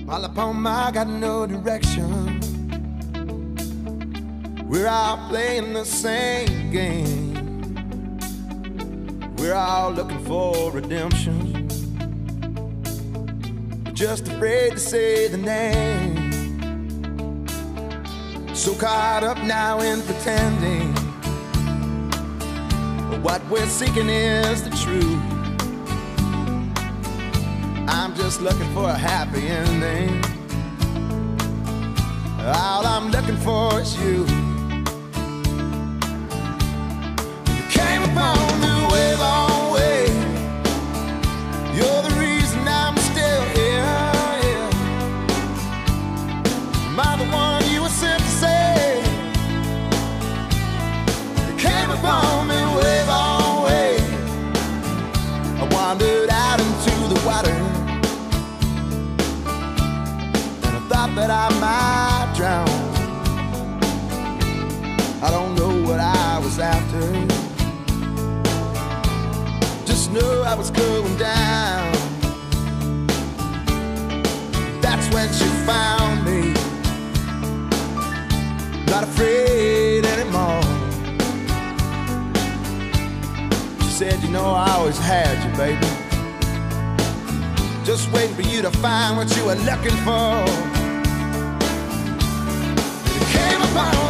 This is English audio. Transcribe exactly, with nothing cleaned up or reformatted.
All upon my got no direction. We're all playing the same game. We're all looking for redemption, just afraid to say the name. So caught up now in pretending what we're seeking is the truth. I'm just looking for a happy ending. All I'm looking for is you. You came upon me way, long way. You're the reason I'm still here, yeah. Am I the one you were sent to save? You came upon me way, long way. I wandered out into the water, thought that I might drown. I don't know what I was after, just know I was going down. That's when she found me, not afraid anymore. She said, you know, I always had you, baby, just waiting for you to find what you were looking for. It came upon